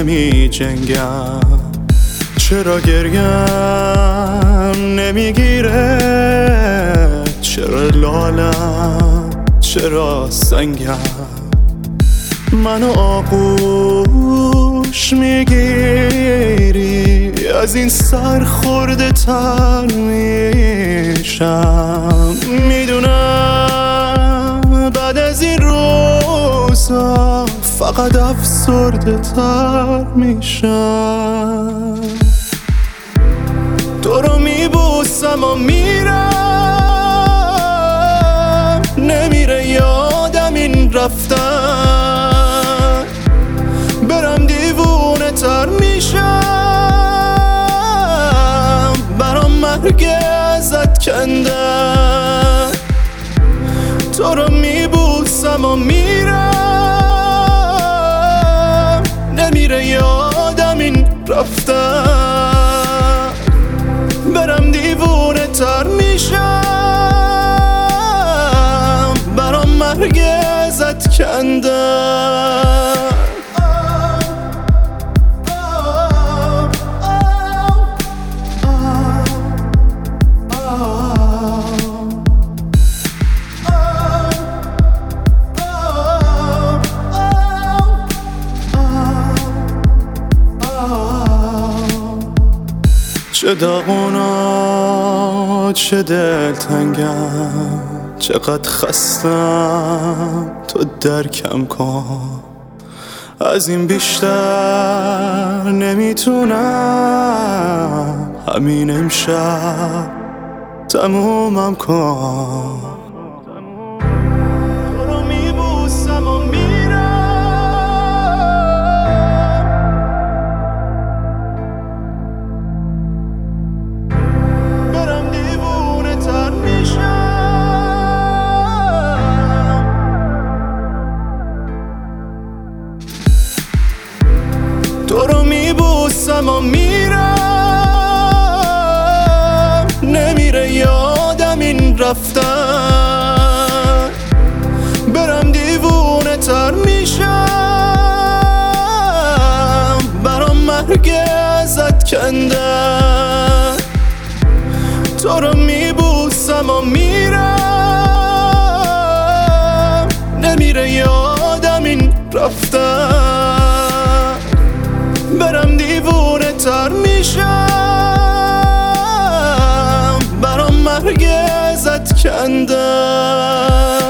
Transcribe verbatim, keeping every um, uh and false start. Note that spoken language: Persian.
نمی جنگم؟ چرا گریم نمیگیره؟ چرا لالم؟ چرا سنگم؟ منو آغوش میگیری، از این سر خورده تر میشم. میدونم بعد از این روزا فقط افسرده تر میشم. تو رو میبوسم و میرم، نمیره یادم این رفتن. برم دیوونه تر میشم، برام مرگ ازت کندن. تو رو میبوسم و میرم، نمیره یادم این رفتن. برم دیوونه تر میشم، برام مرگ ازت کندن. چه داغونا چه دلتنگم، چقدر خستم تو درکم کن. از این بیشتر نمیتونم، همین امشب تمومم کن. تو رو میبوسم و تو رو میبوسم و میرم، نمیره یادم این رفتن. برم دیوونه تر میشم، برام مرگ ازت کندن. تو رو میبوسم و میرم، نمیره یادم این رفتن. برم دیوونه تر میشم، برام مرگ ازت کندن.